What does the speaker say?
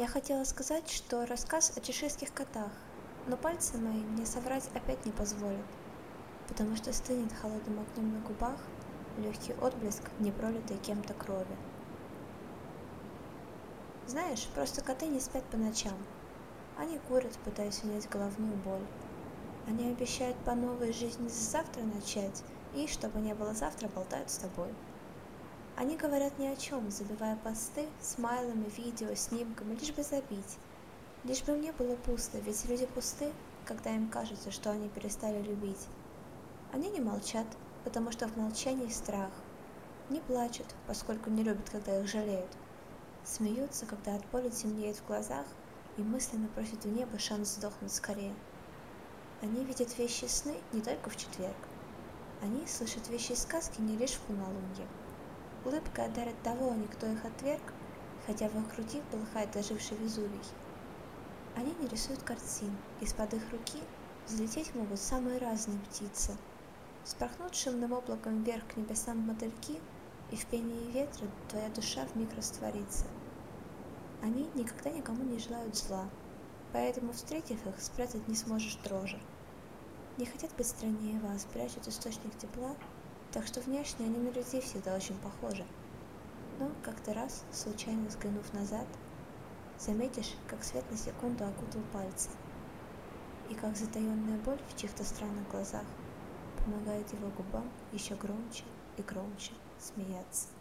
Я хотела сказать, что рассказ о чеширских котах, но пальцы мои мне соврать опять не позволят, потому что стынет холодным огнем на губах легкий отблеск непролитой кем-то крови. Знаешь, просто коты не спят по ночам. Они курят, пытаясь унять головную боль. Они обещают по новой жизни завтра начать, и, чтобы не было завтра, болтают с тобой. Они говорят ни о чем, забивая посты смайлами, видео, снимками, лишь бы забить. Лишь бы мне было пусто, ведь люди пусты, когда им кажется, что они перестали любить. Они не молчат, потому что в молчании страх. Не плачут, поскольку не любят, когда их жалеют. Смеются, когда от боли темнеет в глазах, и мысленно просят у неба шанс сдохнуть скорее. Они видят вещи сны не только в четверг. Они слышат вещи сказки не лишь в полнолуние. Улыбка одарит того, никто их отверг, хотя в их груди полыхает оживший Везувий. Они не рисуют картин, из-под их руки взлететь могут самые разные птицы. Спорхнут шумным облаком вверх к небесам мотыльки, и в пении ветра твоя душа вмиг растворится. Они никогда никому не желают зла, поэтому, встретив их, спрятать не сможешь дрожи. Не хотят быть страннее вас, прячут источник тепла, так что внешне они на людей всегда очень похожи. Но как-то раз, случайно взглянув назад, заметишь, как свет на секунду окутал пальцы, и как затаенная боль в чьих-то странных глазах помогает его губам еще громче и громче смеяться.